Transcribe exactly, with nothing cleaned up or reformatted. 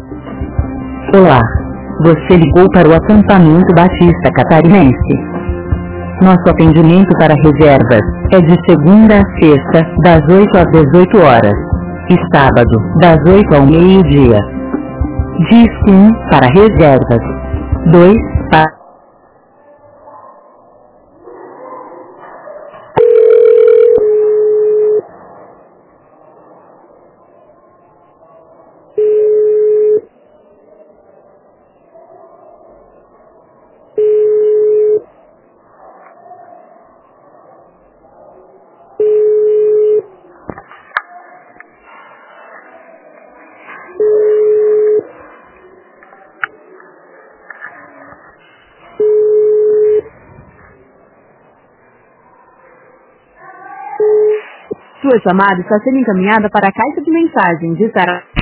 Olá, você ligou para o acampamento Batista Catarinense. Nosso atendimento para reservas é de segunda a sexta, das oito às dezoito horas, e sábado, das oito ao meio-dia. Disque um para reservas, dois para... Sua chamada está sendo encaminhada para a caixa de mensagens de Sara.